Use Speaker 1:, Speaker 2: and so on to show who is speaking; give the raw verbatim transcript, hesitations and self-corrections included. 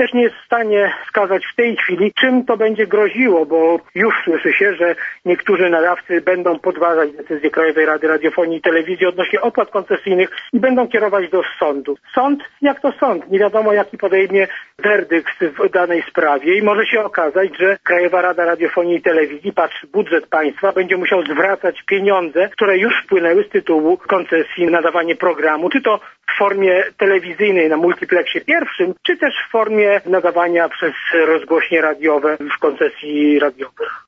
Speaker 1: też nie jest w stanie wskazać w tej chwili, czym to będzie groziło, bo już słyszy się, że niektórzy nadawcy będą podważać decyzję Krajowej Rady Radiofonii i Telewizji odnośnie opłat koncesyjnych i będą kierować do sądu. Sąd, jak to sąd? Nie wiadomo, jaki podejmie werdykt w danej sprawie i może się okazać, że Krajowa Rada Radiofonii i Telewizji, patrz, budżet państwa będzie musiał zwracać pieniądze, które już wpłynęły z tytułu koncesji na nadawanie programu, czy to w formie telewizyjnej na multiplexie pierwszym, czy też w formie nadawania przez rozgłośnie radiowe w koncesji radiowych.